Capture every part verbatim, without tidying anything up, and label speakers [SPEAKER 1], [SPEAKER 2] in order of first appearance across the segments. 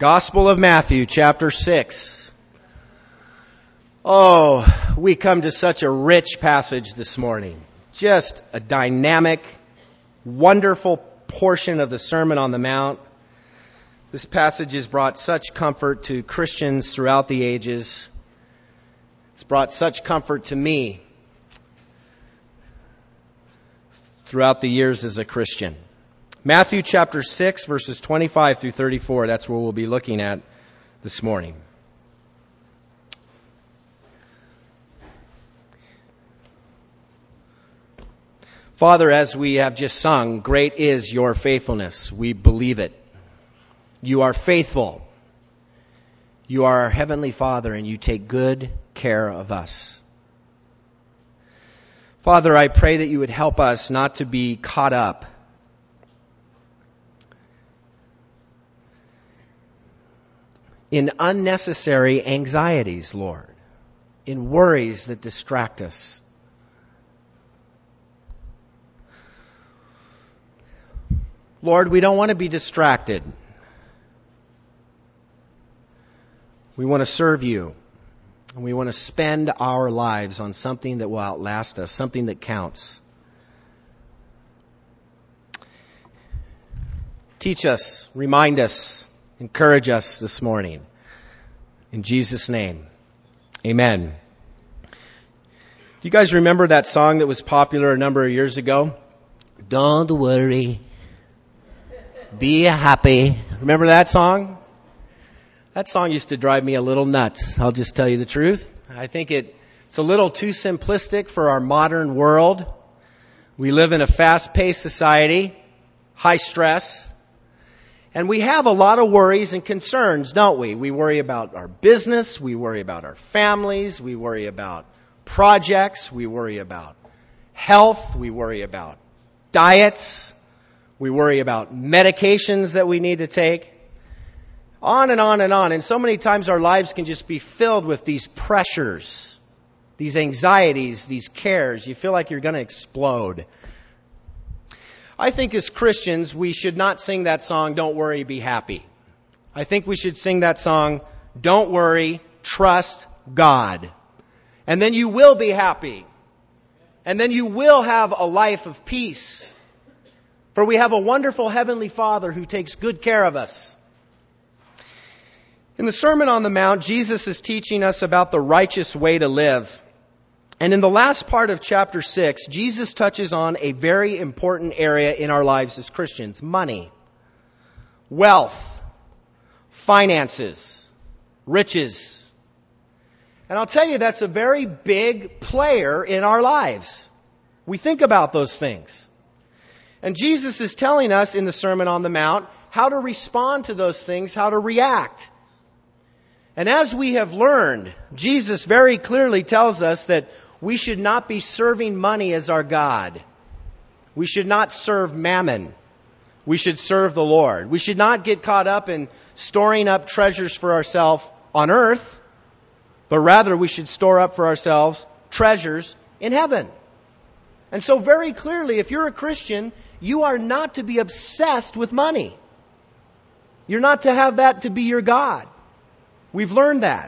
[SPEAKER 1] Gospel of Matthew, chapter six. Oh, we come to such a rich passage this morning. Just a dynamic, wonderful portion of the Sermon on the Mount. This passage has brought such comfort to Christians throughout the ages. It's brought such comfort to me throughout the years as a Christian. Matthew chapter six, verses twenty-five through thirty-four, that's where we'll be looking at this morning. Father, as we have just sung, great is your faithfulness. We believe it. You are faithful. You are our heavenly Father, and you take good care of us. Father, I pray that you would help us not to be caught up in unnecessary anxieties, Lord, in worries that distract us. Lord, we don't want to be distracted. We want to serve you. And we want to spend our lives on something that will outlast us, something that counts. Teach us, remind us, encourage us this morning. In Jesus' name, amen. Do you guys remember that song that was popular a number of years ago? Don't worry, be happy. Remember that song? That song used to drive me a little nuts. I'll just tell you the truth. I think it, it's a little too simplistic for our modern world. We live in a fast-paced society, high stress. And we have a lot of worries and concerns, don't we? We worry about our business. We worry about our families. We worry about projects. We worry about health. We worry about diets. We worry about medications that we need to take. On and on and on. And so many times our lives can just be filled with these pressures, these anxieties, these cares. You feel like you're going to explode. I think as Christians, we should not sing that song, Don't Worry, Be Happy. I think we should sing that song, Don't Worry, Trust God. And then you will be happy. And then you will have a life of peace. For we have a wonderful Heavenly Father who takes good care of us. In the Sermon on the Mount, Jesus is teaching us about the righteous way to live. And in the last part of chapter six, Jesus touches on a very important area in our lives as Christians: money, wealth, finances, riches. And I'll tell you, that's a very big player in our lives. We think about those things. And Jesus is telling us in the Sermon on the Mount how to respond to those things, how to react. And as we have learned, Jesus very clearly tells us that we should not be serving money as our God. We should not serve mammon. We should serve the Lord. We should not get caught up in storing up treasures for ourselves on earth, but rather we should store up for ourselves treasures in heaven. And so very clearly, if you're a Christian, you are not to be obsessed with money. You're not to have that to be your God. We've learned that.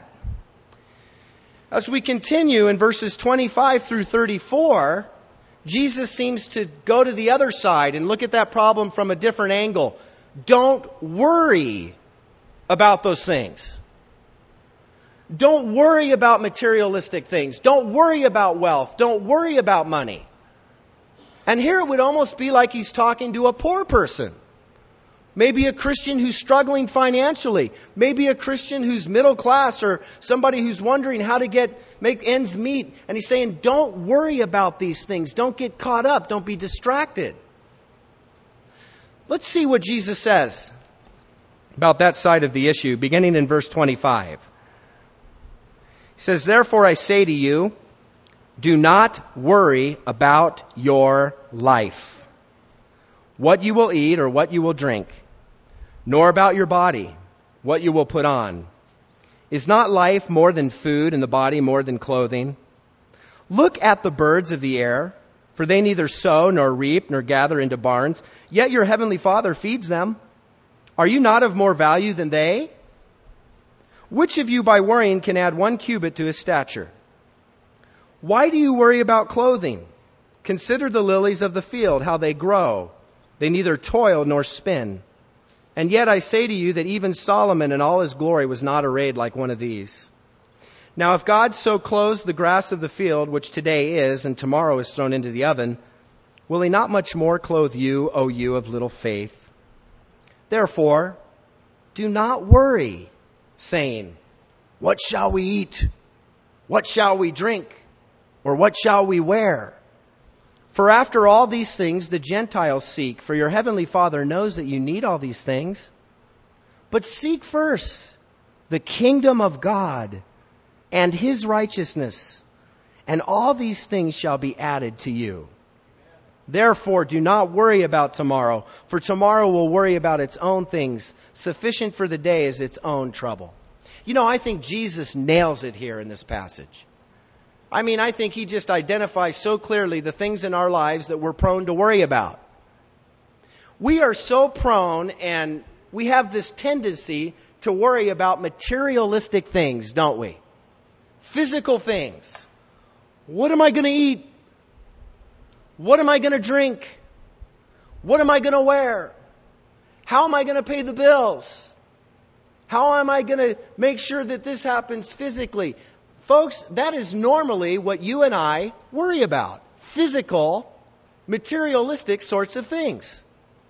[SPEAKER 1] As we continue in verses twenty-five through thirty-four, Jesus seems to go to the other side and look at that problem from a different angle. Don't worry about those things. Don't worry about materialistic things. Don't worry about wealth. Don't worry about money. And here it would almost be like he's talking to a poor person. Maybe a Christian who's struggling financially. Maybe a Christian who's middle class, or somebody who's wondering how to get make ends meet. And he's saying, don't worry about these things. Don't get caught up. Don't be distracted. Let's see what Jesus says about that side of the issue, beginning in verse twenty-five. He says, therefore I say to you, do not worry about your life, what you will eat or what you will drink, nor about your body, what you will put on. Is not life more than food, and the body more than clothing? Look at the birds of the air, for they neither sow nor reap nor gather into barns, yet your heavenly Father feeds them. Are you not of more value than they? Which of you by worrying can add one cubit to his stature? Why do you worry about clothing? Consider the lilies of the field, how they grow. They neither toil nor spin. And yet I say to you that even Solomon in all his glory was not arrayed like one of these. Now if God so clothes the grass of the field, which today is and tomorrow is thrown into the oven, will he not much more clothe you, O you of little faith? Therefore, do not worry, saying, what shall we eat? What shall we drink? Or what shall we wear? For after all these things the Gentiles seek, for your heavenly Father knows that you need all these things. But seek first the kingdom of God and his righteousness, and all these things shall be added to you. Therefore, do not worry about tomorrow, for tomorrow will worry about its own things. Sufficient for the day is its own trouble. You know, I think Jesus nails it here in this passage. I mean, I think he just identifies so clearly the things in our lives that we're prone to worry about. We are so prone, and we have this tendency to worry about materialistic things, don't we? Physical things. What am I going to eat? What am I going to drink? What am I going to wear? How am I going to pay the bills? How am I going to make sure that this happens physically? Folks, that is normally what you and I worry about. Physical, materialistic sorts of things.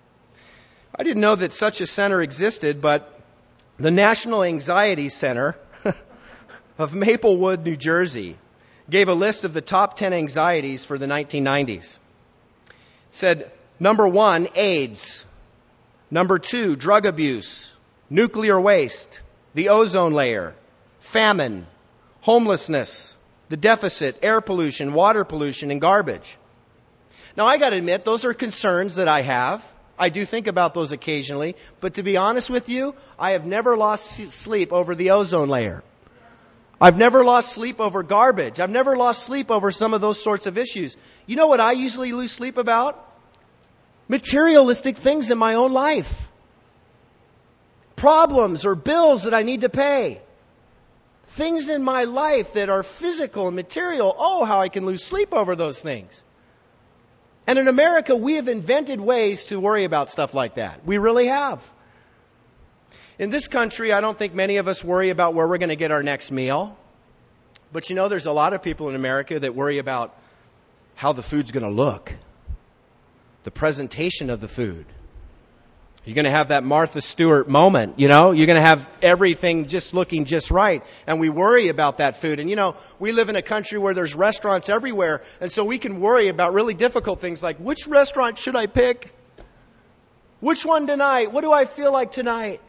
[SPEAKER 1] I didn't know that such a center existed, but the National Anxiety Center of Maplewood, New Jersey, gave a list of the top ten anxieties for the nineteen nineties. It said, number one, AIDS. Number two, drug abuse, nuclear waste, the ozone layer, famine, homelessness, the deficit, air pollution, water pollution, and garbage. Now, I got to admit, those are concerns that I have. I do think about those occasionally. But to be honest with you, I have never lost sleep over the ozone layer. I've never lost sleep over garbage. I've never lost sleep over some of those sorts of issues. You know what I usually lose sleep about? Materialistic things in my own life. Problems or bills that I need to pay. Things in my life that are physical and material. Oh, how I can lose sleep over those things. And in America, we have invented ways to worry about stuff like that. We really have. In this country, I don't think many of us worry about where we're going to get our next meal. But you know, there's a lot of people in America that worry about how the food's going to look. The presentation of the food. You're going to have that Martha Stewart moment, you know? You're going to have everything just looking just right. And we worry about that food. And you know, we live in a country where there's restaurants everywhere. And so we can worry about really difficult things like, which restaurant should I pick? Which one tonight? What do I feel like tonight?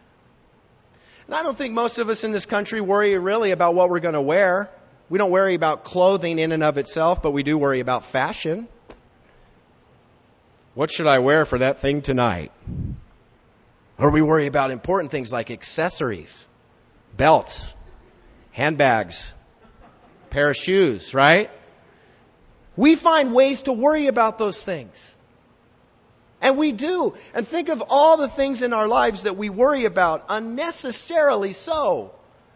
[SPEAKER 1] And I don't think most of us in this country worry really about what we're going to wear. We don't worry about clothing in and of itself, but we do worry about fashion. What should I wear for that thing tonight? Or we worry about important things like accessories, belts, handbags, pair of shoes, right? We find ways to worry about those things. And we do. And think of all the things in our lives that we worry about, unnecessarily so.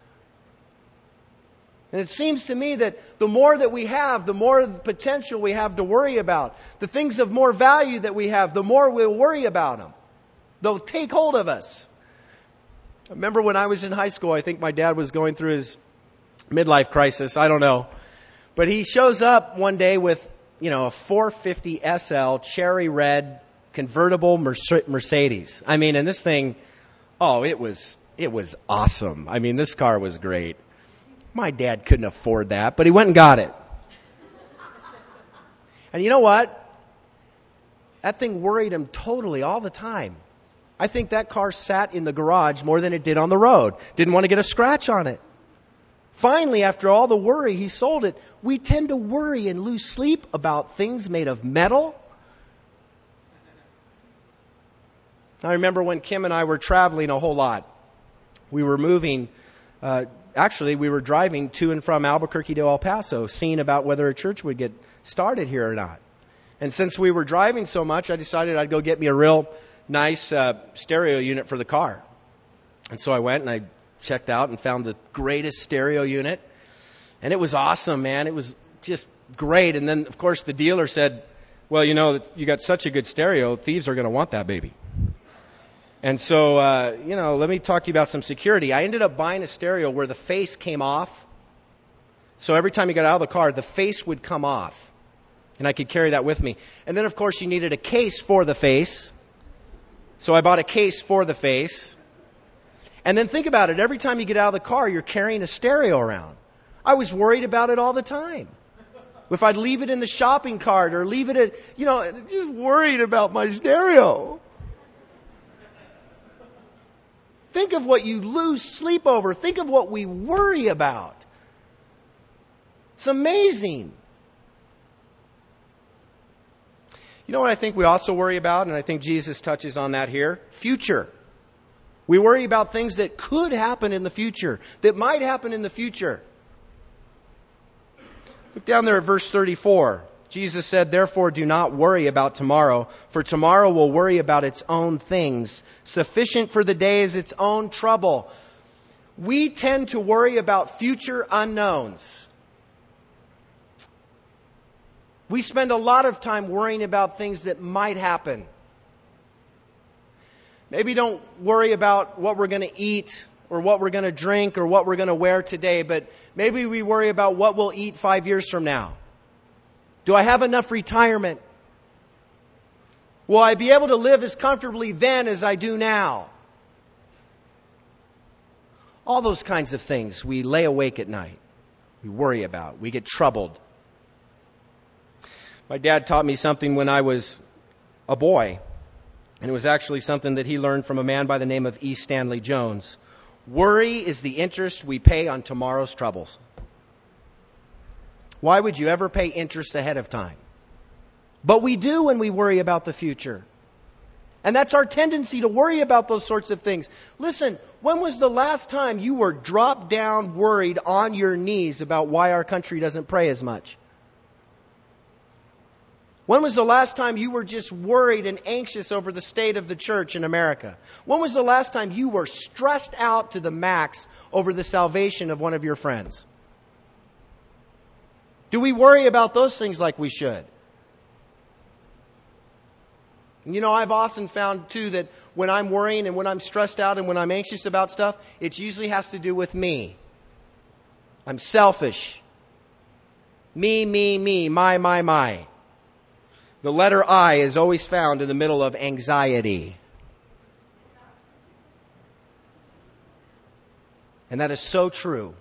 [SPEAKER 1] And it seems to me that the more that we have, the more potential we have to worry about. The things of more value that we have, the more we'll worry about them. They'll take hold of us. I remember when I was in high school, I think my dad was going through his midlife crisis. I don't know. But he shows up one day with, you know, a four fifty S L cherry red convertible Mercedes. I mean, and this thing, oh, it was, it was awesome. I mean, this car was great. My dad couldn't afford that, but he went and got it. And you know what? That thing worried him totally all the time. I think that car sat in the garage more than it did on the road. Didn't want to get a scratch on it. Finally, after all the worry, he sold it. We tend to worry and lose sleep about things made of metal. I remember when Kim and I were traveling a whole lot. We were moving, uh, actually we were driving to and from Albuquerque to El Paso, seeing about whether a church would get started here or not. And since we were driving so much, I decided I'd go get me a real nice uh, stereo unit for the car. And so I went and I checked out and found the greatest stereo unit. And it was awesome, man. It was just great. And then, of course, the dealer said, well, you know, you got such a good stereo, thieves are going to want that baby. And so, uh, you know, let me talk to you about some security. I ended up buying a stereo where the face came off. So every time you got out of the car, the face would come off. And I could carry that with me. And then, of course, you needed a case for the face. So I bought a case for the face. And then think about it. Every time you get out of the car, you're carrying a stereo around. I was worried about it all the time. If I'd leave it in the shopping cart or leave it at, you know, just worried about my stereo. Think of what you lose sleep over. Think of what we worry about. It's amazing. You know what I think we also worry about, and I think Jesus touches on that here? Future. We worry about things that could happen in the future, that might happen in the future. Look down there at verse thirty-four. Jesus said, therefore do not worry about tomorrow, for tomorrow will worry about its own things. Sufficient for the day is its own trouble. We tend to worry about future unknowns. We spend a lot of time worrying about things that might happen. Maybe don't worry about what we're going to eat or what we're going to drink or what we're going to wear today, but maybe we worry about what we'll eat five years from now. Do I have enough retirement? Will I be able to live as comfortably then as I do now? All those kinds of things we lay awake at night. We worry about. We get troubled. My dad taught me something when I was a boy, and it was actually something that he learned from a man by the name of E. Stanley Jones. Worry is the interest we pay on tomorrow's troubles. Why would you ever pay interest ahead of time? But we do when we worry about the future. And that's our tendency to worry about those sorts of things. Listen, when was the last time you were dropped down, worried on your knees about why our country doesn't pray as much? When was the last time you were just worried and anxious over the state of the church in America? When was the last time you were stressed out to the max over the salvation of one of your friends? Do we worry about those things like we should? You know, I've often found, too, that when I'm worrying and when I'm stressed out and when I'm anxious about stuff, it usually has to do with me. I'm selfish. Me, me, me, my, my, my. The letter I is always found in the middle of anxiety. And that is so true.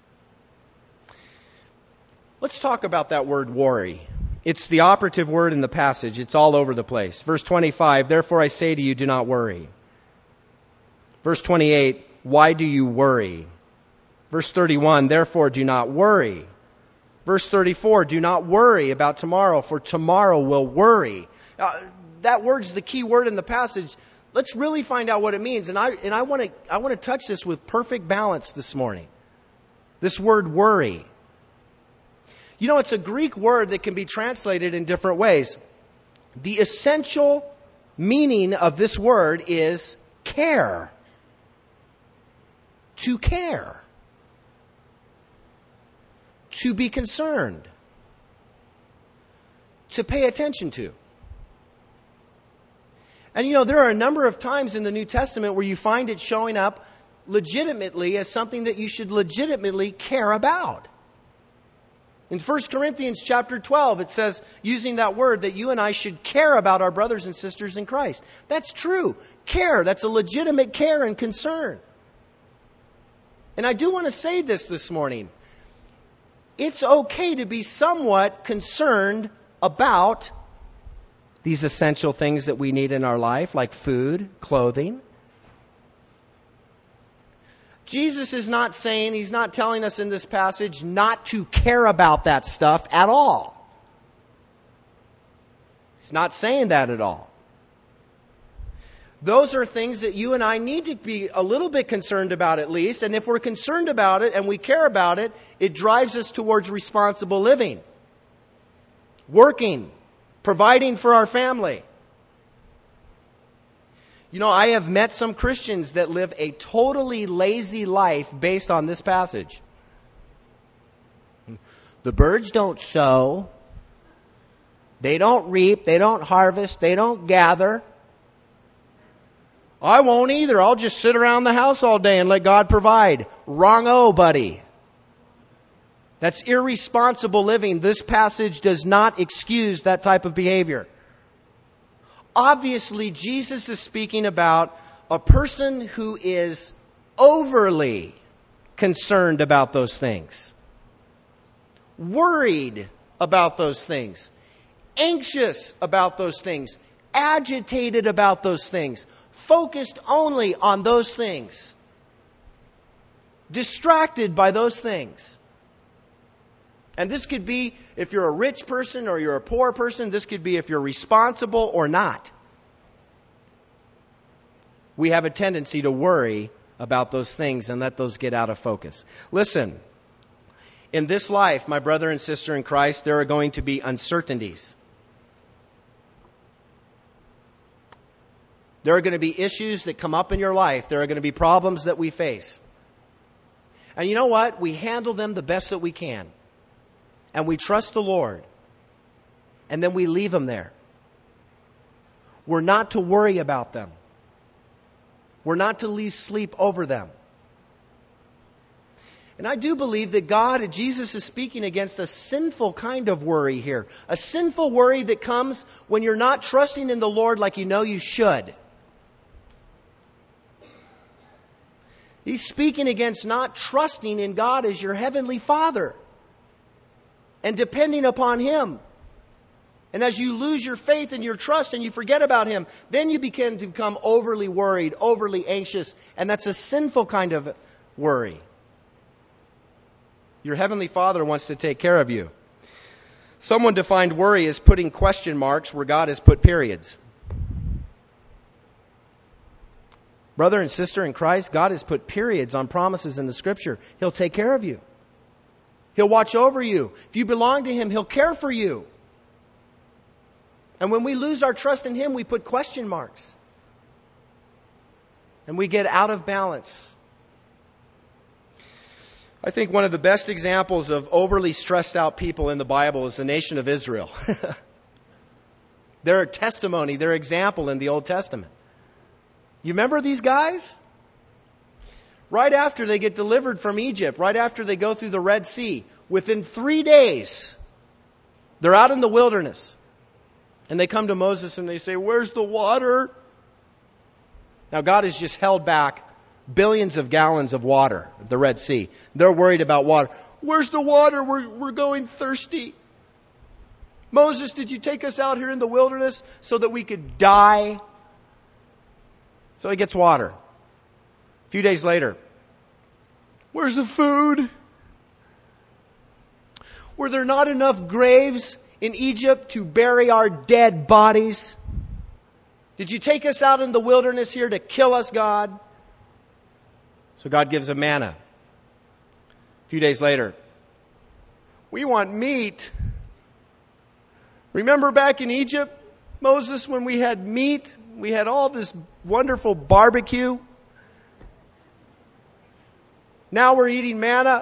[SPEAKER 1] Let's talk about that word worry. It's the operative word in the passage. It's all over the place. Verse twenty-five, therefore I say to you, do not worry. Verse twenty-eight, why do you worry? Verse thirty-one, therefore do not worry. Verse thirty-four, do not worry about tomorrow, for tomorrow will worry. Uh, that word's the key word in the passage. Let's really find out what it means. And I and I want to I want to touch this with perfect balance this morning. This word worry. You know, it's a Greek word that can be translated in different ways. The essential meaning of this word is care. To care. To be concerned. To pay attention to. And you know, there are a number of times in the New Testament where you find it showing up legitimately as something that you should legitimately care about. In First Corinthians chapter twelve, it says, using that word, that you and I should care about our brothers and sisters in Christ. That's true. Care. That's a legitimate care and concern. And I do want to say this this morning. It's okay to be somewhat concerned about these essential things that we need in our life, like food, clothing. Jesus is not saying, he's not telling us in this passage not to care about that stuff at all. He's not saying that at all. Those are things that you and I need to be a little bit concerned about at least. And if we're concerned about it and we care about it, it drives us towards responsible living. Working, providing for our family. You know, I have met some Christians that live a totally lazy life based on this passage. The birds don't sow. They don't reap. They don't harvest. They don't gather. I won't either. I'll just sit around the house all day and let God provide. Wrong-o, buddy. That's irresponsible living. This passage does not excuse that type of behavior. Obviously, Jesus is speaking about a person who is overly concerned about those things, worried about those things, anxious about those things, agitated about those things, focused only on those things, distracted by those things. And this could be if you're a rich person or you're a poor person. This could be if you're responsible or not. We have a tendency to worry about those things and let those get out of focus. Listen, in this life, my brother and sister in Christ, there are going to be uncertainties. There are going to be issues that come up in your life. There are going to be problems that we face. And you know what? We handle them the best that we can. And we trust the Lord. And then we leave them there. We're not to worry about them. We're not to lose sleep over them. And I do believe that God, Jesus is speaking against a sinful kind of worry here. A sinful worry that comes when you're not trusting in the Lord like you know you should. He's speaking against not trusting in God as your heavenly Father and depending upon Him. And as you lose your faith and your trust and you forget about Him, then you begin to become overly worried, overly anxious, and that's a sinful kind of worry. Your heavenly Father wants to take care of you. Someone defined worry as putting question marks where God has put periods. Brother and sister in Christ, God has put periods on promises in the Scripture. He'll take care of you. He'll watch over you. If you belong to Him, He'll care for you. And when we lose our trust in Him, we put question marks. And we get out of balance. I think one of the best examples of overly stressed out people in the Bible is the nation of Israel. Their testimony, their example in the Old Testament. You remember these guys? Right after they get delivered from Egypt, right after they go through the Red Sea, within three days, they're out in the wilderness. And they come to Moses and they say, "Where's the water?" Now God has just held back billions of gallons of water at the Red Sea. They're worried about water. "Where's the water? We're, we're going thirsty." "Moses, did you take us out here in the wilderness so that we could die?" So he gets water. A few days later, "Where's the food? Were there not enough graves in Egypt to bury our dead bodies? Did you take us out in the wilderness here to kill us, God?" So God gives them manna. A few days later, "We want meat. Remember back in Egypt, Moses, when we had meat, we had all this wonderful barbecue. Now we're eating manna."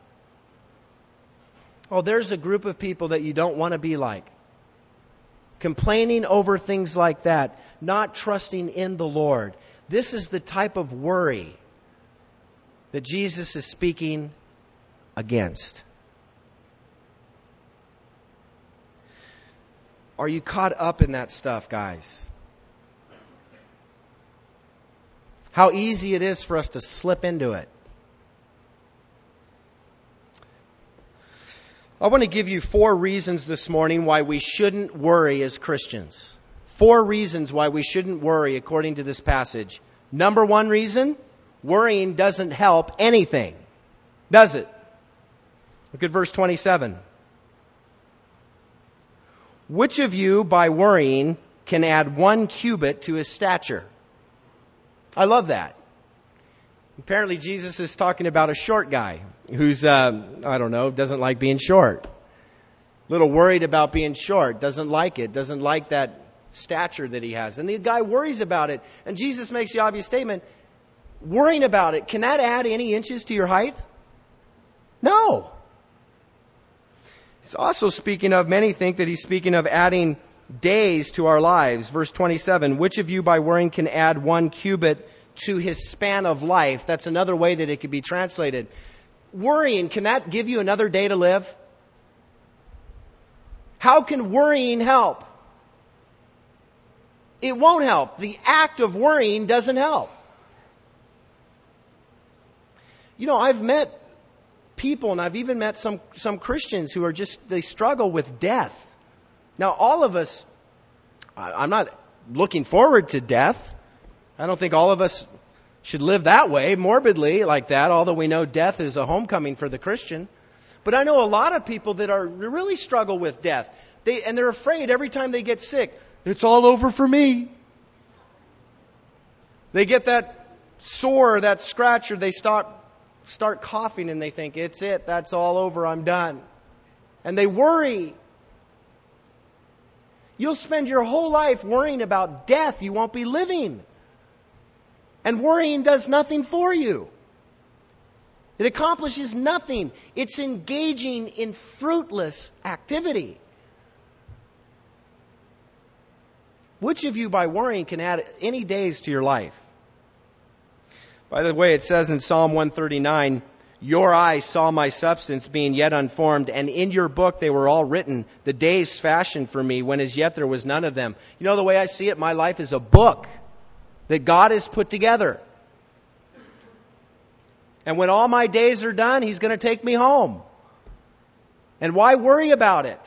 [SPEAKER 1] Oh, there's a group of people that you don't want to be like. Complaining over things like that. Not trusting in the Lord. This is the type of worry that Jesus is speaking against. Are you caught up in that stuff, guys? How easy it is for us to slip into it. I want to give you four reasons this morning why we shouldn't worry as Christians. Four reasons why we shouldn't worry according to this passage. Number one reason, worrying doesn't help anything. Does it? Look at verse twenty-seven. "Which of you, by worrying, can add one cubit to his stature?" I love that. Apparently Jesus is talking about a short guy who's, uh, I don't know, doesn't like being short. A little worried about being short, doesn't like it, doesn't like that stature that he has. And the guy worries about it. And Jesus makes the obvious statement, worrying about it, can that add any inches to your height? No. He's also speaking of, many think that he's speaking of adding days to our lives. Verse twenty-seven, which of you by worrying can add one cubit to his span of life? That's another way that it could be translated. Worrying, can that give you another day to live? How can worrying help? It won't help. The act of worrying doesn't help. You know, I've met people, and I've even met some, some Christians who are just, they struggle with death. Now, all of us, I'm not looking forward to death. I don't think all of us should live that way, morbidly like that, although we know death is a homecoming for the Christian. But I know a lot of people that are really struggle with death. They, and they're afraid every time they get sick, it's all over for me. They get that sore, that scratch, or they start, start coughing and they think, it's it, that's all over, I'm done. And they worry. You'll spend your whole life worrying about death. You won't be living. And worrying does nothing for you. It accomplishes nothing. It's engaging in fruitless activity. Which of you by worrying can add any days to your life? By the way, it says in Psalm one thirty-nine, your eyes saw my substance being yet unformed, and in your book they were all written, the days fashioned for me, when as yet there was none of them. You know, the way I see it, my life is a book that God has put together. And when all my days are done, He's going to take me home. And why worry about it?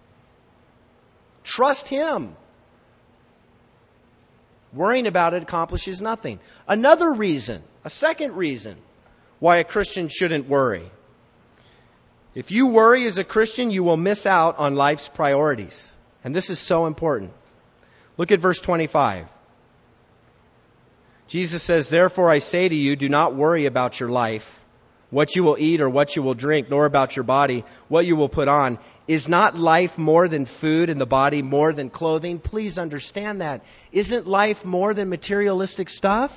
[SPEAKER 1] Trust Him. Worrying about it accomplishes nothing. Another reason, a second reason, why a Christian shouldn't worry. If you worry as a Christian, you will miss out on life's priorities. And this is so important. Look at verse twenty-five. Jesus says, therefore I say to you, do not worry about your life, what you will eat or what you will drink, nor about your body, what you will put on. Is not life more than food and the body more than clothing? Please understand that. Isn't life more than materialistic stuff?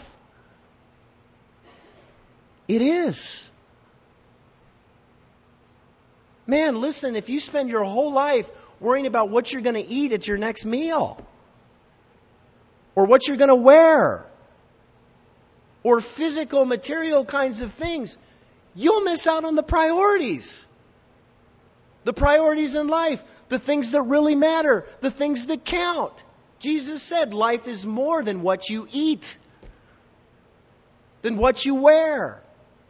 [SPEAKER 1] It is. Man, listen, if you spend your whole life worrying about what you're going to eat at your next meal, or what you're going to wear, or physical, material kinds of things, you'll miss out on the priorities. The priorities in life, the things that really matter, the things that count. Jesus said life is more than what you eat, than what you wear.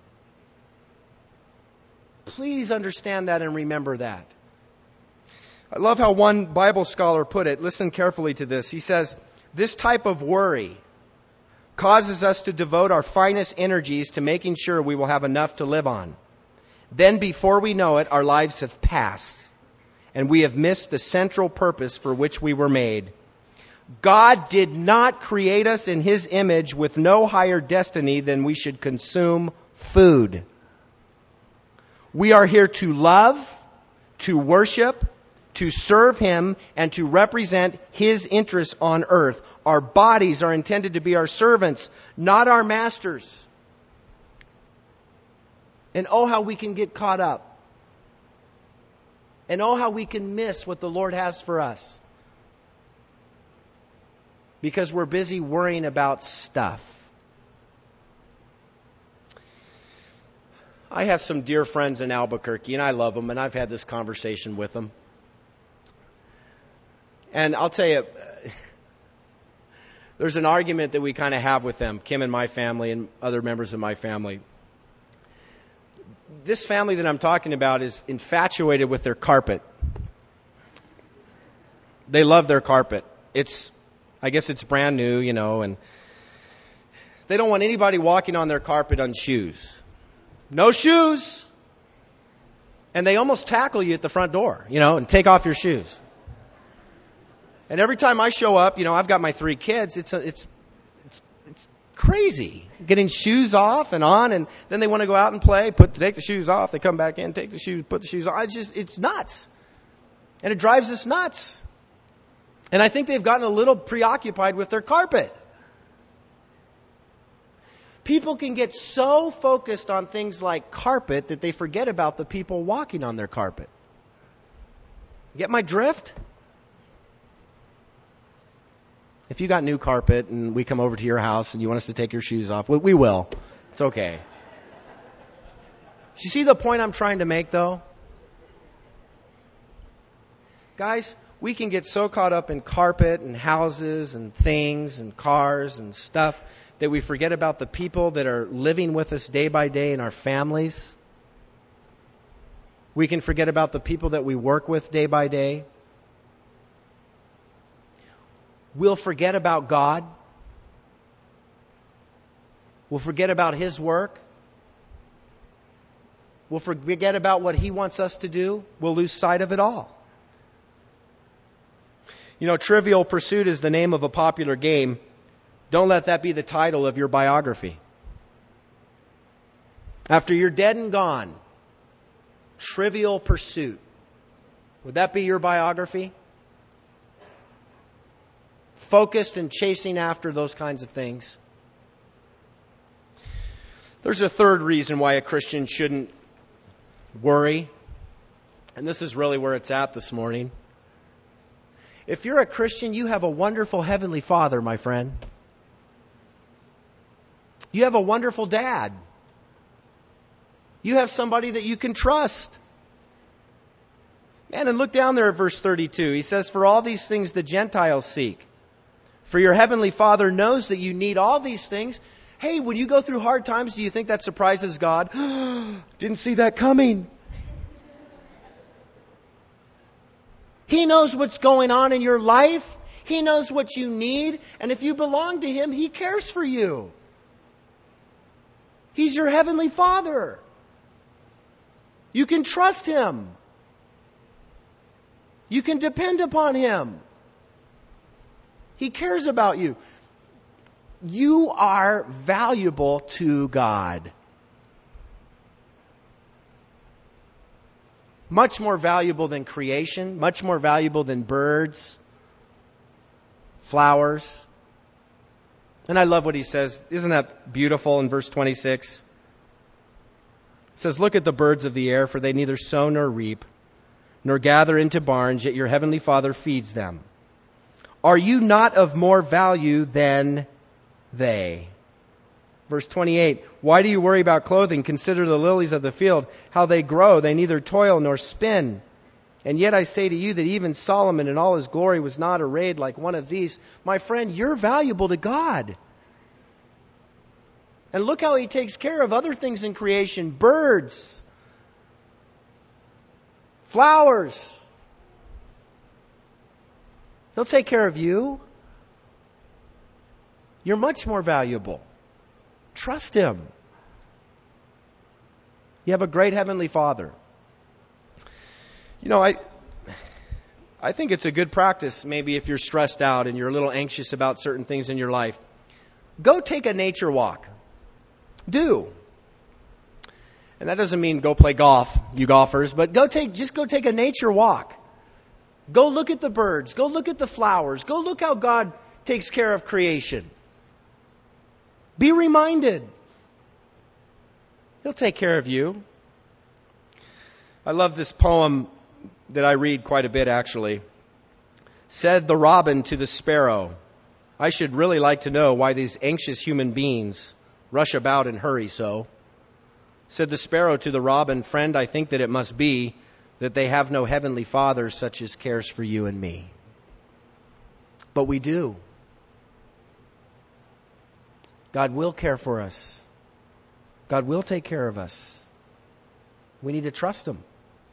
[SPEAKER 1] Please understand that and remember that. I love how one Bible scholar put it. Listen carefully to this. He says, this type of worry causes us to devote our finest energies to making sure we will have enough to live on. Then before we know it, our lives have passed, and we have missed the central purpose for which we were made. God did not create us in His image with no higher destiny than we should consume food. We are here to love, to worship, to serve Him, and to represent His interests on earth. Our bodies are intended to be our servants, not our masters. And oh, how we can get caught up. And oh, how we can miss what the Lord has for us. Because we're busy worrying about stuff. I have some dear friends in Albuquerque, and I love them, and I've had this conversation with them. And I'll tell you, there's an argument that we kind of have with them, Kim and my family and other members of my family. This family that I'm talking about is infatuated with their carpet. They love their carpet. It's, I guess it's brand new, you know, and they don't want anybody walking on their carpet on shoes. No shoes! And they almost tackle you at the front door, you know, and take off your shoes. And every time I show up, you know, I've got my three kids, it's, it's, it's, it's crazy. Getting shoes off and on, and then they want to go out and play, put take the shoes off, they come back in, take the shoes, put the shoes on. It's just, it's nuts. And it drives us nuts. And I think they've gotten a little preoccupied with their carpet. People can get so focused on things like carpet that they forget about the people walking on their carpet. Get my drift? If you got new carpet and we come over to your house and you want us to take your shoes off, we will. It's okay. Do you see the point I'm trying to make, though? Guys, we can get so caught up in carpet and houses and things and cars and stuff that we forget about the people that are living with us day by day in our families. We can forget about the people that we work with day by day. We'll forget about God. We'll forget about His work. We'll forget about what He wants us to do. We'll lose sight of it all. You know, Trivial Pursuit is the name of a popular game. Don't let that be the title of your biography. After you're dead and gone, Trivial Pursuit. Would that be your biography? Focused and chasing after those kinds of things. There's a third reason why a Christian shouldn't worry. And this is really where it's at this morning. If you're a Christian, you have a wonderful Heavenly Father, my friend. You have a wonderful dad. You have somebody that you can trust. Man, and look down there at verse thirty-two. He says, "For all these things the Gentiles seek. For your Heavenly Father knows that you need all these things." Hey, when you go through hard times, do you think that surprises God? Didn't see that coming. He knows what's going on in your life. He knows what you need. And if you belong to Him, He cares for you. He's your Heavenly Father. You can trust Him. You can depend upon Him. He cares about you. You are valuable to God. Much more valuable than creation, much more valuable than birds, flowers. And I love what he says. Isn't that beautiful in verse twenty-six? It says, "Look at the birds of the air, for they neither sow nor reap, nor gather into barns, yet your heavenly Father feeds them. Are you not of more value than they?" Verse twenty-eight, "Why do you worry about clothing? Consider the lilies of the field, how they grow. They neither toil nor spin. And yet I say to you that even Solomon in all his glory was not arrayed like one of these." My friend, you're valuable to God. And look how He takes care of other things in creation. Birds. Flowers. He'll take care of you. You're much more valuable. Trust Him. You have a great Heavenly Father. You know, I I think it's a good practice, maybe if you're stressed out and you're a little anxious about certain things in your life. Go take a nature walk. Do. And that doesn't mean go play golf, you golfers, but go take just go take a nature walk. Go look at the birds. Go look at the flowers. Go look how God takes care of creation. Be reminded. He'll take care of you. I love this poem that I read quite a bit, actually. Said the robin to the sparrow, "I should really like to know why these anxious human beings rush about and hurry so." Said the sparrow to the robin, "Friend, I think that it must be that they have no heavenly Father such as cares for you and me." But we do. God will care for us. God will take care of us. We need to trust Him.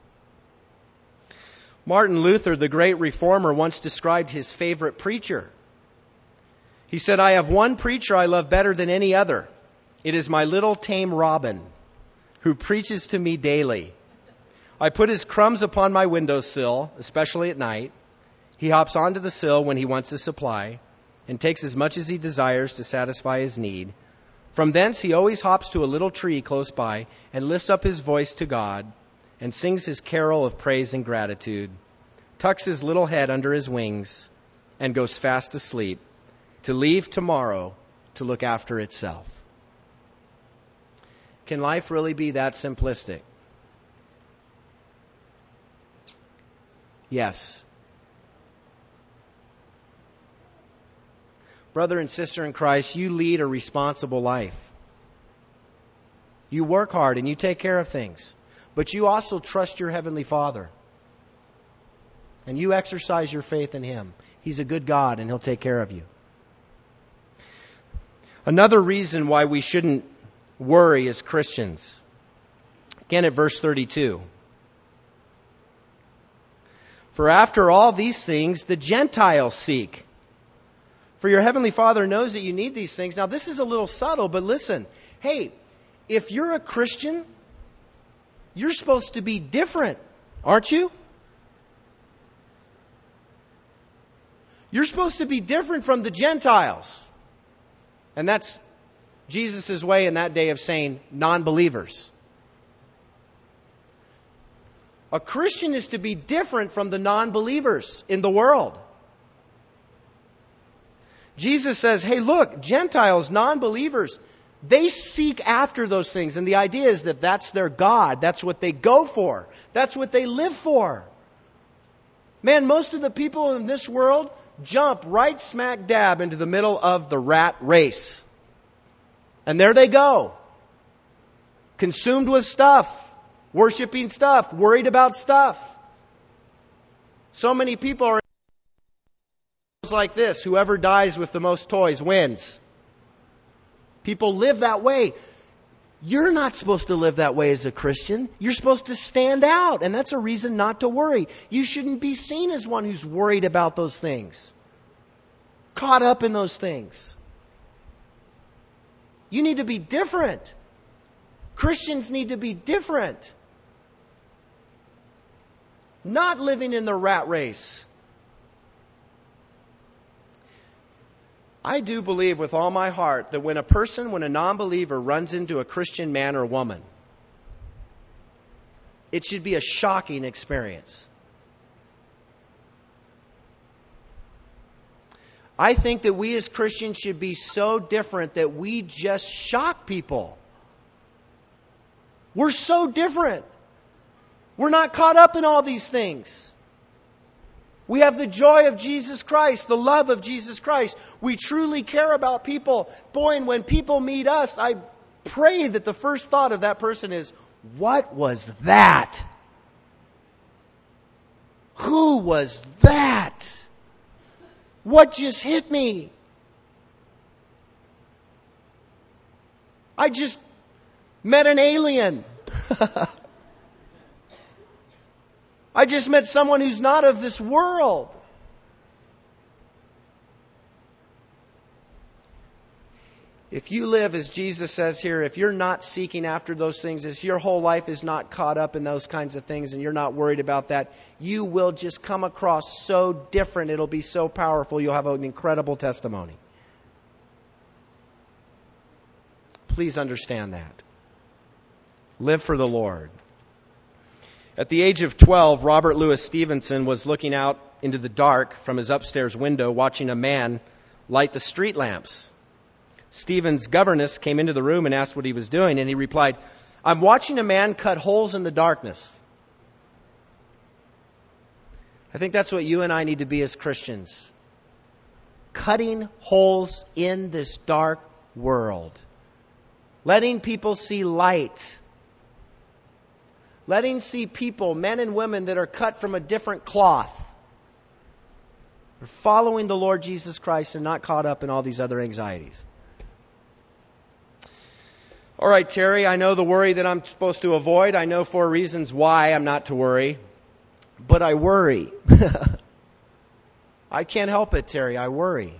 [SPEAKER 1] Martin Luther, the great reformer, once described his favorite preacher. He said, "I have one preacher I love better than any other. It is my little tame robin, who preaches to me daily. I put his crumbs upon my windowsill, especially at night. He hops onto the sill when he wants a supply, and takes as much as he desires to satisfy his need. From thence he always hops to a little tree close by and lifts up his voice to God and sings his carol of praise and gratitude, tucks his little head under his wings, and goes fast asleep, to leave tomorrow to look after itself. Can life really be that simplistic? Yes. Brother and sister in Christ, you lead a responsible life. You work hard and you take care of things. But you also trust your Heavenly Father. And you exercise your faith in Him. He's a good God and He'll take care of you. Another reason why we shouldn't worry as Christians. Again at verse thirty-two. For after all these things the Gentiles seek. For your Heavenly Father knows that you need these things. Now this is a little subtle, but listen. Hey, if you're a Christian, you're supposed to be different, aren't you? You're supposed to be different from the Gentiles. And that's Jesus' way in that day of saying non-believers. A Christian is to be different from the non-believers in the world. Jesus says, hey, look, Gentiles, non-believers, they seek after those things. And the idea is that that's their God. That's what they go for. That's what they live for. Man, most of the people in this world jump right smack dab into the middle of the rat race. And there they go. Consumed with stuff. Worshipping stuff. Worried about stuff. So many people are like this. Whoever dies with the most toys wins. People live that way. You're not supposed to live that way as a Christian. You're supposed to stand out. And that's a reason not to worry. You shouldn't be seen as one who's worried about those things. Caught up in those things. You need to be different. Christians need to be different. Not living in the rat race. I do believe with all my heart that when a person, when a non-believer runs into a Christian man or woman, it should be a shocking experience. I think that we as Christians should be so different that we just shock people. We're so different. We're not caught up in all these things. We have the joy of Jesus Christ, the love of Jesus Christ. We truly care about people. Boy, and when people meet us, I pray that the first thought of that person is, what was that? Who was that? What just hit me? I just met an alien. I just met someone who's not of this world. If you live, as Jesus says here, if you're not seeking after those things, if your whole life is not caught up in those kinds of things and you're not worried about that, you will just come across so different. It'll be so powerful. You'll have an incredible testimony. Please understand that. Live for the Lord. At the age of twelve, Robert Louis Stevenson was looking out into the dark from his upstairs window, watching a man light the street lamps. Stephen's governess came into the room and asked what he was doing, and he replied, I'm watching a man cut holes in the darkness. I think that's what you and I need to be as Christians. Cutting holes in this dark world. Letting people see light. Letting see people, men and women that are cut from a different cloth. They're following the Lord Jesus Christ and not caught up in all these other anxieties. All right, Terry, I know the worry that I'm supposed to avoid. I know four reasons why I'm not to worry. But I worry. I can't help it, Terry. I worry.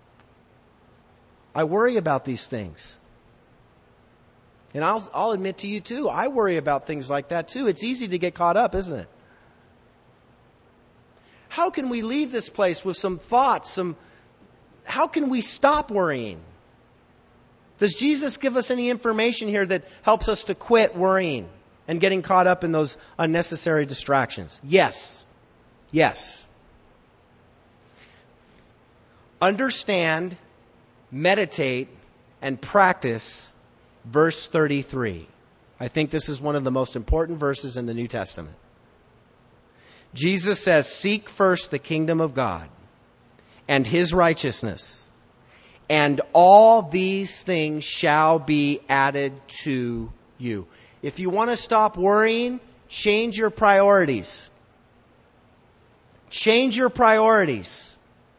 [SPEAKER 1] I worry about these things. And I'll, I'll admit to you too, I worry about things like that too. It's easy to get caught up, isn't it? How can we leave this place with some thoughts, some, how can we stop worrying? Does Jesus give us any information here that helps us to quit worrying and getting caught up in those unnecessary distractions? Yes. Yes. understand, meditate, and practice verse thirty-three. I think this is one of the most important verses in the New Testament. Jesus says, seek first the kingdom of God and His righteousness, and all these things shall be added to you. If you want to stop worrying, change your priorities. Change your priorities.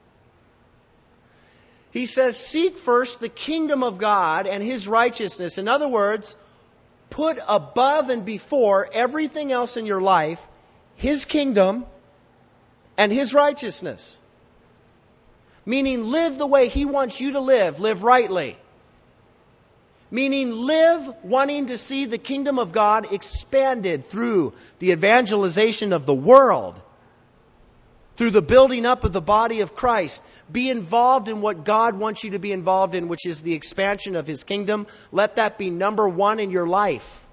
[SPEAKER 1] He says, seek first the kingdom of God and His righteousness. In other words, put above and before everything else in your life His kingdom and His righteousness. Meaning, live the way He wants you to live. Live rightly. Meaning, live wanting to see the kingdom of God expanded through the evangelization of the world, through the building up of the body of Christ. Be involved in what God wants you to be involved in, which is the expansion of His kingdom. Let that be number one in your life.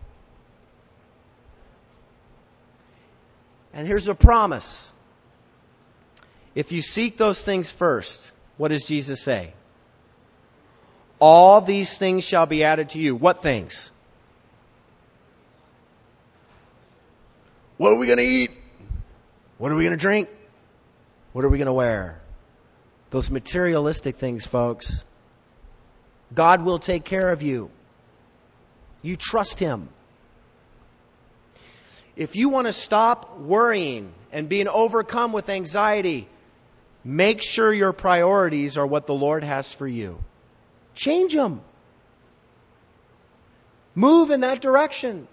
[SPEAKER 1] And here's a promise. If you seek those things first, what does Jesus say? All these things shall be added to you. What things? What are we going to eat? What are we going to drink? What are we going to wear? Those materialistic things, folks. God will take care of you. You trust Him. If you want to stop worrying and being overcome with anxiety, make sure your priorities are what the Lord has for you. Change them. Move in that direction.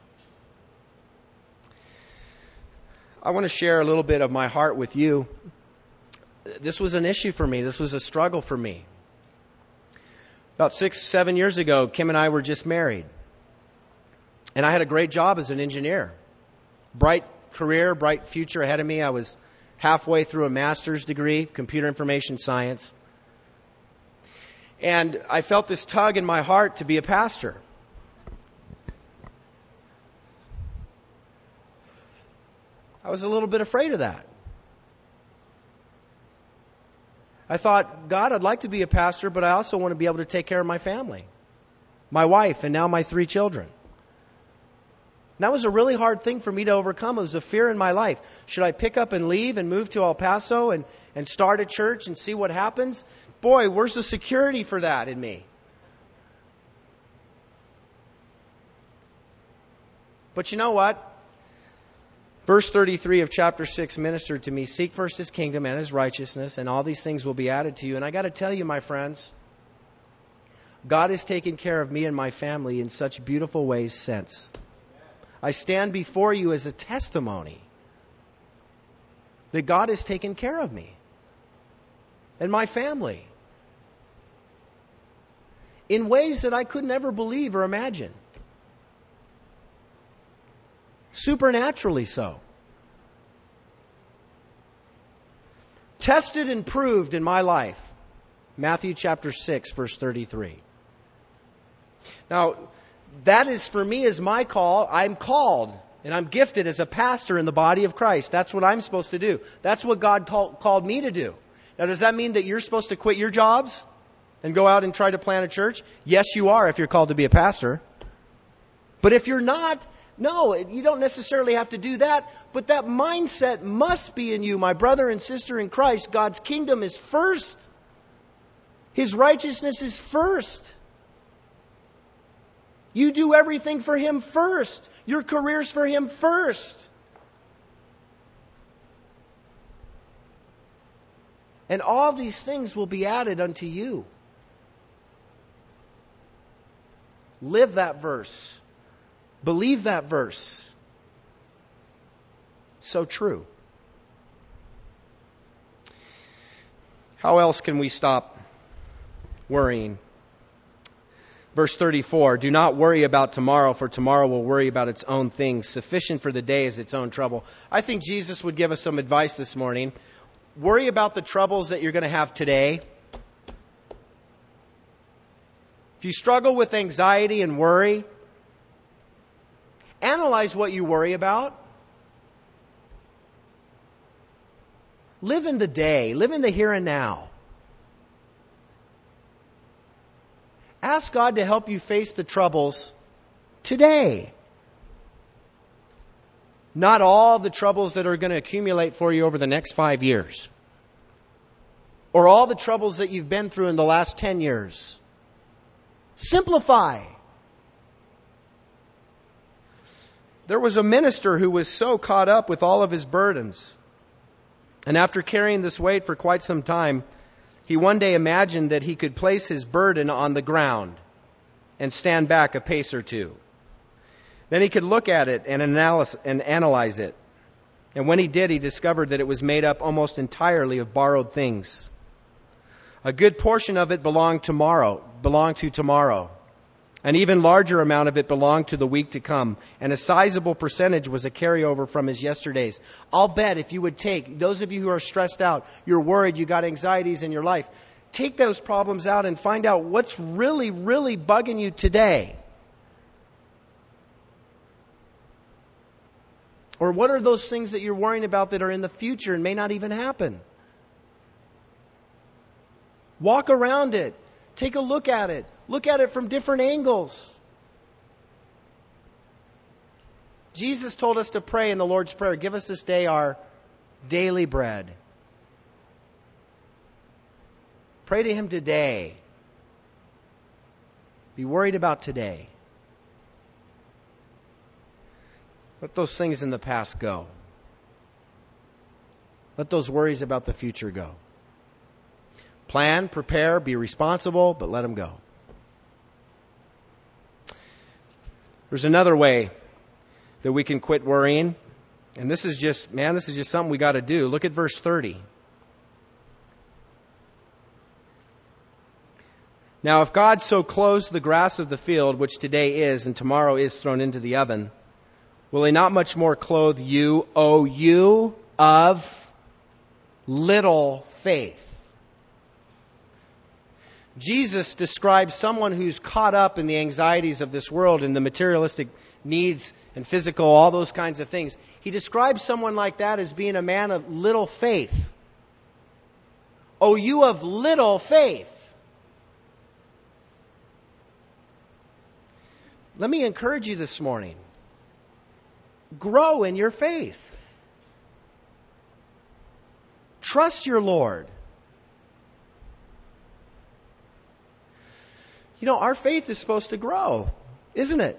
[SPEAKER 1] I want to share a little bit of my heart with you. This was an issue for me. This was a struggle for me. About six, seven years ago, Kim and I were just married. And I had a great job as an engineer. Bright career, bright future ahead of me. I was halfway through a master's degree, computer information science. And I felt this tug in my heart to be a pastor. I was a little bit afraid of that. I thought, God, I'd like to be a pastor, but I also want to be able to take care of my family, my wife, and now my three children. And that was a really hard thing for me to overcome. It was a fear in my life. Should I pick up and leave and move to El Paso and, and start a church and see what happens? Boy, where's the security for that in me? But you know what? Verse thirty-three of chapter six ministered to me. Seek first His kingdom and His righteousness, and all these things will be added to you. And I got to tell you, my friends, God has taken care of me and my family in such beautiful ways since. I stand before you as a testimony that God has taken care of me and my family in ways that I could never believe or imagine. Supernaturally so. Tested and proved in my life. Matthew chapter six, verse thirty-three. Now, that is for me as my call. I'm called and I'm gifted as a pastor in the body of Christ. That's what I'm supposed to do. That's what God call, called me to do. Now, does that mean that you're supposed to quit your jobs and go out and try to plant a church? Yes, you are if you're called to be a pastor. But if you're not, no, you don't necessarily have to do that. But that mindset must be in you, my brother and sister in Christ. God's kingdom is first. His righteousness is first. You do everything for Him first. Your career's for Him first. And all these things will be added unto you. Live that verse. Believe that verse. So true. How else can we stop worrying? Verse thirty-four, do not worry about tomorrow, for tomorrow will worry about its own things. Sufficient for the day is its own trouble. I think Jesus would give us some advice this morning. Worry about the troubles that you're going to have today. If you struggle with anxiety and worry, analyze what you worry about. Live in the day. Live in the here and now. Ask God to help you face the troubles today. Not all the troubles that are going to accumulate for you over the next five years. Or all the troubles that you've been through in the last ten years. Simplify. There was a minister who was so caught up with all of his burdens. And after carrying this weight for quite some time, he one day imagined that he could place his burden on the ground and stand back a pace or two. Then he could look at it and analyze, and analyze it. And when he did, he discovered that it was made up almost entirely of borrowed things. A good portion of it belonged tomorrow, belonged to tomorrow. An even larger amount of it belonged to the week to come. And a sizable percentage was a carryover from his yesterdays. I'll bet if you would take, those of you who are stressed out, you're worried, you got anxieties in your life, take those problems out and find out what's really, really bugging you today. Or what are those things that you're worrying about that are in the future and may not even happen? Walk around it. Take a look at it. Look at it from different angles. Jesus told us to pray in the Lord's Prayer, give us this day our daily bread. Pray to Him today. Be worried about today. Let those things in the past go. Let those worries about the future go. Plan, prepare, be responsible, but let them go. There's another way that we can quit worrying. And this is just, man, this is just something we got to do. Look at verse thirty. Now, if God so clothes the grass of the field, which today is and tomorrow is thrown into the oven, will He not much more clothe you, O you of little faith? Jesus describes someone who's caught up in the anxieties of this world and the materialistic needs and physical, all those kinds of things. He describes someone like that as being a man of little faith. Oh, you of little faith. Let me encourage you this morning. Grow in your faith. Trust your Lord. You know, our faith is supposed to grow, isn't it?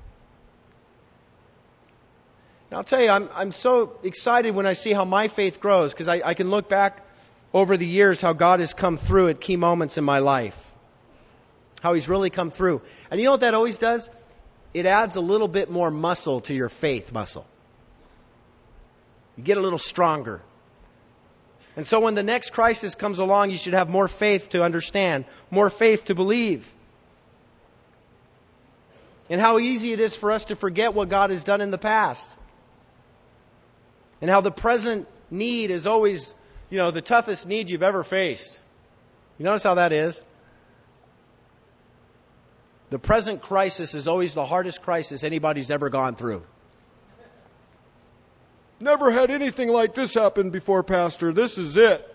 [SPEAKER 1] And I'll tell you, I'm I'm so excited when I see how my faith grows, because I, I can look back over the years how God has come through at key moments in my life. How He's really come through. And you know what that always does? It adds a little bit more muscle to your faith muscle. You get a little stronger. And so when the next crisis comes along, you should have more faith to understand, more faith to believe. And how easy it is for us to forget what God has done in the past. And how the present need is always, you know, the toughest need you've ever faced. You notice how that is? The present crisis is always the hardest crisis anybody's ever gone through. Never had anything like this happen before, Pastor. This is it.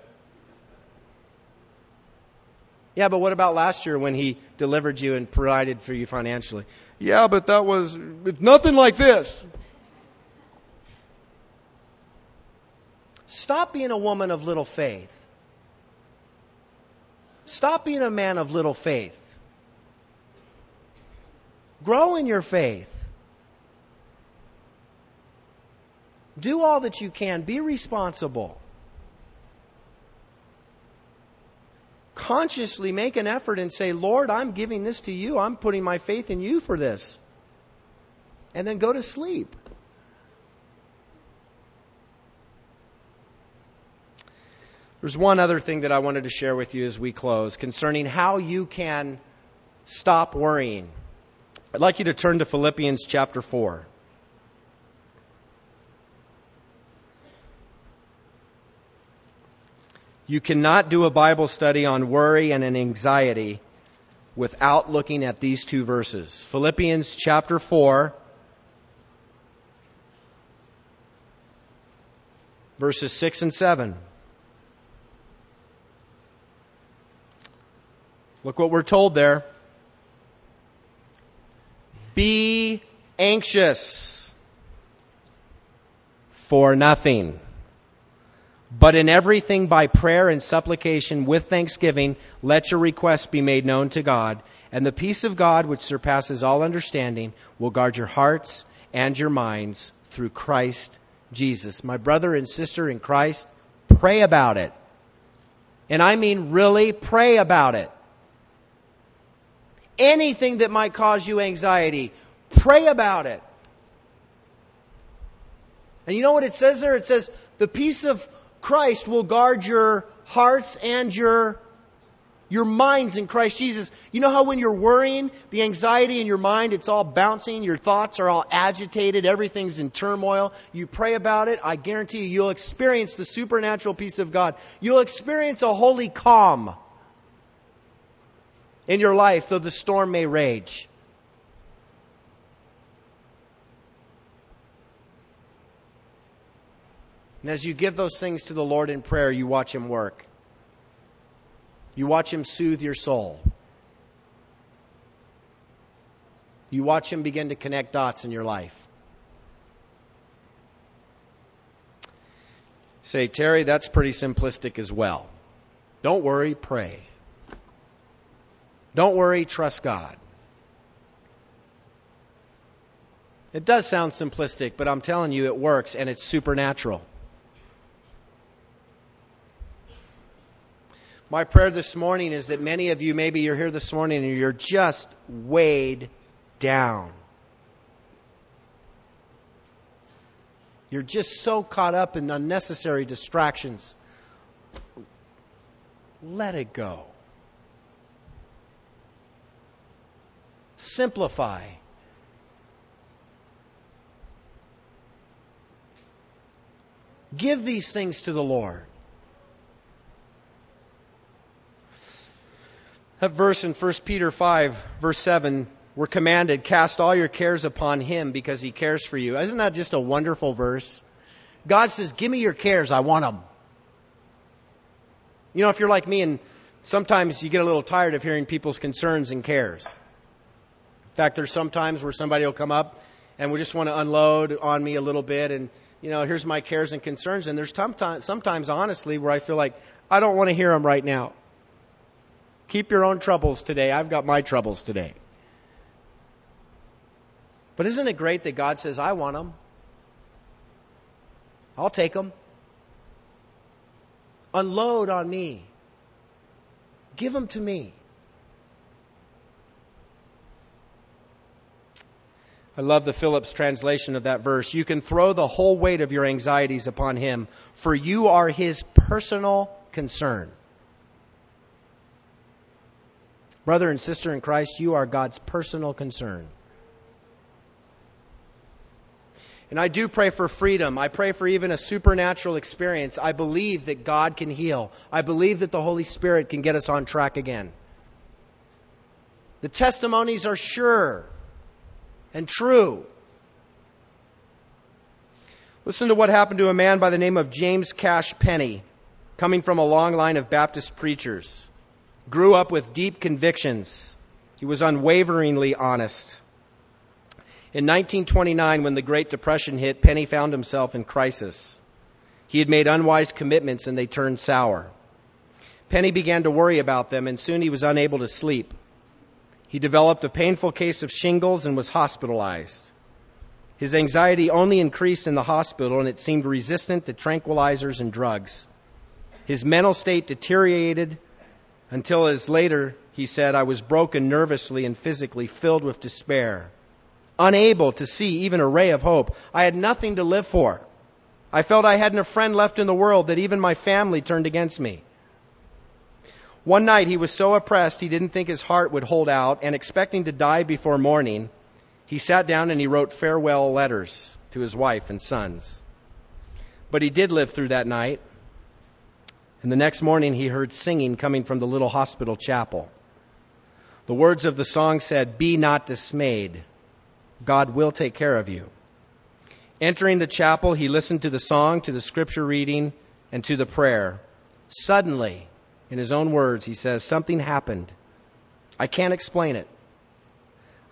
[SPEAKER 1] Yeah, but what about last year when He delivered you and provided for you financially? Yeah, but that was it's nothing like this. Stop being a woman of little faith. Stop being a man of little faith. Grow in your faith. Do all that you can. Be responsible. Consciously make an effort and say, Lord, I'm giving this to you. I'm putting my faith in you for this. And then go to sleep. There's one other thing that I wanted to share with you as we close concerning how you can stop worrying. I'd like you to turn to Philippians chapter four. You cannot do a Bible study on worry and an anxiety without looking at these two verses. Philippians chapter four, verses six and seven. Look what we're told there. Be anxious for nothing, but in everything by prayer and supplication with thanksgiving, let your requests be made known to God. And the peace of God, which surpasses all understanding, will guard your hearts and your minds through Christ Jesus. My brother and sister in Christ, pray about it. And I mean really pray about it. Anything that might cause you anxiety, pray about it. And you know what it says there? It says, the peace of Christ will guard your hearts and your, your minds in Christ Jesus. You know how when you're worrying, the anxiety in your mind, it's all bouncing, your thoughts are all agitated, everything's in turmoil. You pray about it, I guarantee you, you'll experience the supernatural peace of God. You'll experience a holy calm in your life, though the storm may rage. And as you give those things to the Lord in prayer, you watch Him work. You watch Him soothe your soul. You watch Him begin to connect dots in your life. Say, Terry, that's pretty simplistic as well. Don't worry, pray. Don't worry, trust God. It does sound simplistic, but I'm telling you it works and it's supernatural. My prayer this morning is that many of you, maybe you're here this morning and you're just weighed down. You're just so caught up in unnecessary distractions. Let it go. Simplify. Give these things to the Lord. That verse in First Peter five, verse seven, we're commanded, cast all your cares upon Him because He cares for you. Isn't that just a wonderful verse? God says, give me your cares, I want them. You know, if you're like me and sometimes you get a little tired of hearing people's concerns and cares. In fact, there's some times where somebody will come up and we just want to unload on me a little bit and, you know, here's my cares and concerns. And there's sometimes, sometimes honestly, where I feel like I don't want to hear them right now. Keep your own troubles today. I've got my troubles today. But isn't it great that God says, I want them. I'll take them. Unload on me. Give them to me. I love the Phillips translation of that verse. You can throw the whole weight of your anxieties upon Him, for you are His personal concern. Brother and sister in Christ, you are God's personal concern. And I do pray for freedom. I pray for even a supernatural experience. I believe that God can heal. I believe that the Holy Spirit can get us on track again. The testimonies are sure and true. Listen to what happened to a man by the name of James Cash Penney, coming from a long line of Baptist preachers. Grew up with deep convictions. He was unwaveringly honest. In nineteen twenty-nine, when the Great Depression hit, Penney found himself in crisis. He had made unwise commitments and they turned sour. Penney began to worry about them and soon he was unable to sleep. He developed a painful case of shingles and was hospitalized. His anxiety only increased in the hospital and it seemed resistant to tranquilizers and drugs. His mental state deteriorated until, as later he said, I was broken nervously and physically, filled with despair. Unable to see even a ray of hope. I had nothing to live for. I felt I hadn't a friend left in the world, that even my family turned against me. One night he was so oppressed he didn't think his heart would hold out, and expecting to die before morning, he sat down and he wrote farewell letters to his wife and sons. But he did live through that night, and the next morning he heard singing coming from the little hospital chapel. The words of the song said, "Be not dismayed. God will take care of you." Entering the chapel, he listened to the song, to the scripture reading, and to the prayer. Suddenly, in his own words, he says, something happened. I can't explain it.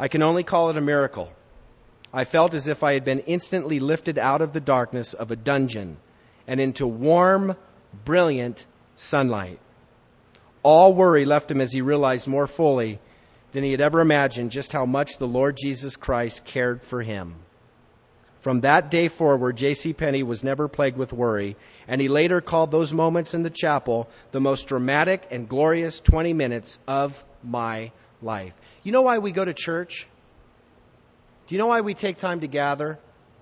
[SPEAKER 1] I can only call it a miracle. I felt as if I had been instantly lifted out of the darkness of a dungeon and into warm, brilliant sunlight. All worry left him as he realized more fully than he had ever imagined just how much the Lord Jesus Christ cared for him. From that day forward, J C. Penney was never plagued with worry, and he later called those moments in the chapel the most dramatic and glorious twenty minutes of my life. You know why we go to church? Do you know why we take time to gather?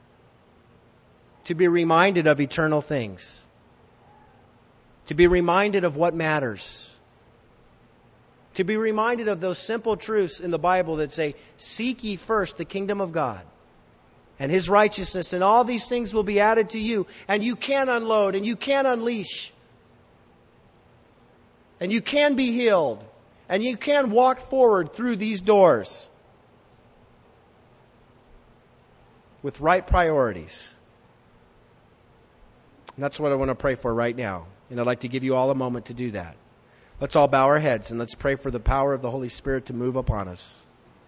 [SPEAKER 1] To be reminded of eternal things. To be reminded of what matters. To be reminded of those simple truths in the Bible that say, seek ye first the kingdom of God and His righteousness, and all these things will be added to you. And you can unload, and you can unleash. And you can be healed. And you can walk forward through these doors with right priorities. And that's what I want to pray for right now. And I'd like to give you all a moment to do that. Let's all bow our heads and let's pray for the power of the Holy Spirit to move upon us.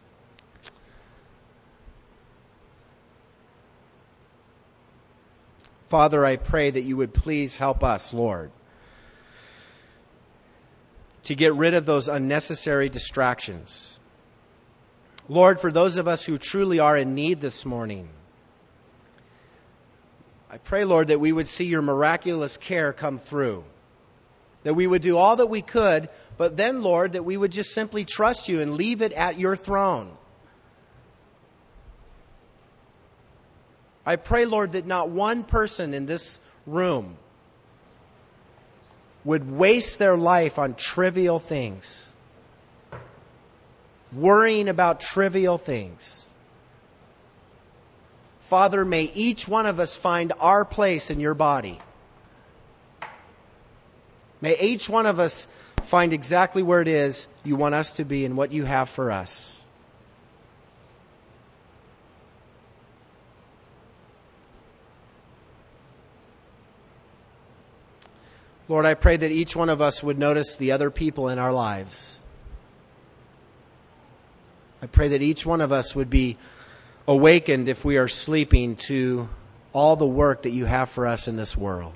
[SPEAKER 1] Father, I pray that you would please help us, Lord, to get rid of those unnecessary distractions. Lord, for those of us who truly are in need this morning, I pray, Lord, that we would see your miraculous care come through. That we would do all that we could, but then, Lord, that we would just simply trust you and leave it at your throne. I pray, Lord, that not one person in this room would waste their life on trivial things, worrying about trivial things. Father, may each one of us find our place in your body. May each one of us find exactly where it is you want us to be and what you have for us. Lord, I pray that each one of us would notice the other people in our lives. I pray that each one of us would be awakened, if we are sleeping, to all the work that you have for us in this world.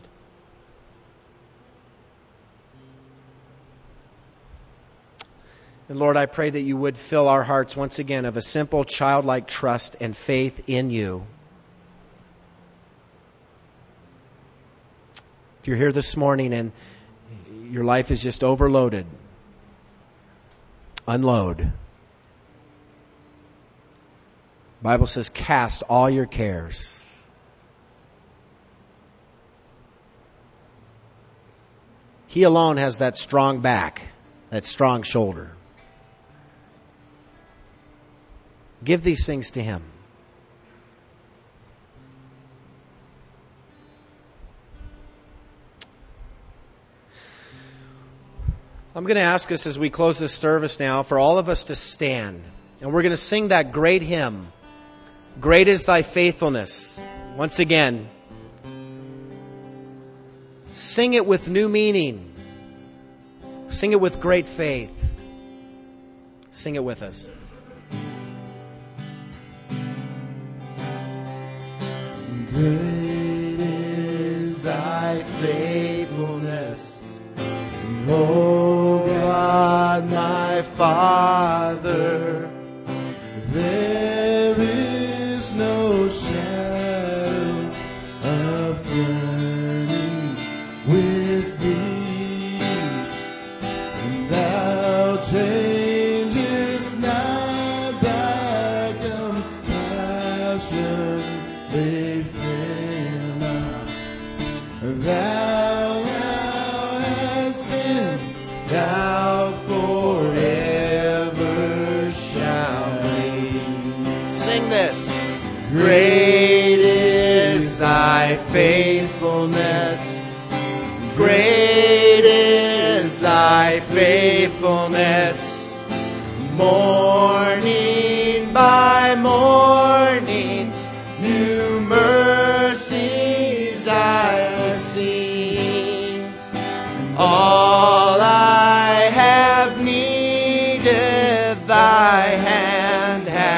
[SPEAKER 1] And Lord, I pray that you would fill our hearts once again of a simple childlike trust and faith in you. If you're here this morning and your life is just overloaded, unload. The Bible says, cast all your cares. He alone has that strong back, that strong shoulder. Give these things to Him. I'm going to ask us as we close this service now for all of us to stand. And we're going to sing that great hymn, Great is Thy Faithfulness. Once again, sing it with new meaning. Sing it with great faith. Sing it with us.
[SPEAKER 2] Great is Thy faithfulness, O God, my Father. There is no shadow of turning with Thee, and Thou changest not Thy compassion, they fail not. Thou, Thou hast been, Thou forever shalt be.
[SPEAKER 1] Sing this.
[SPEAKER 2] Great is Thy faithfulness. Great is Thy faithfulness. Morning by morning, new mercies I see. All I have needed, Thy hand has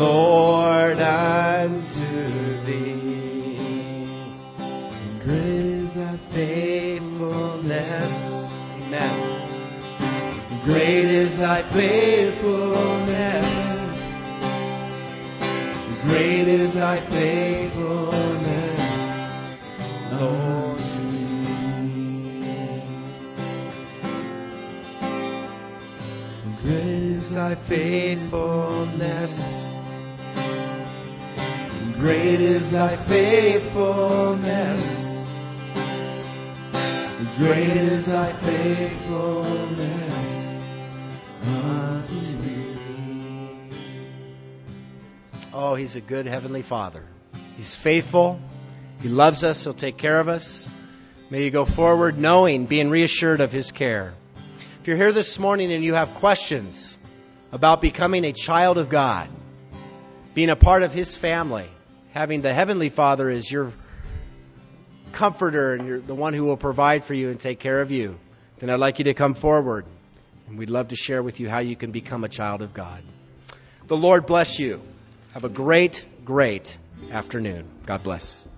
[SPEAKER 2] Lord, unto thee. Great is thy faithfulness.
[SPEAKER 1] Amen.
[SPEAKER 2] Great is thy faithfulness. Great is thy faithfulness, Lord, to me. Great is thy faithfulness. Great is thy faithfulness. Great is thy faithfulness unto me.
[SPEAKER 1] Oh, He's a good Heavenly Father. He's faithful. He loves us. He'll take care of us. May you go forward knowing, being reassured of His care. If you're here this morning and you have questions about becoming a child of God, being a part of His family, having the Heavenly Father as your comforter and you're the one who will provide for you and take care of you, then I'd like you to come forward. And we'd love to share with you how you can become a child of God. The Lord bless you. Have a great, great afternoon. God bless.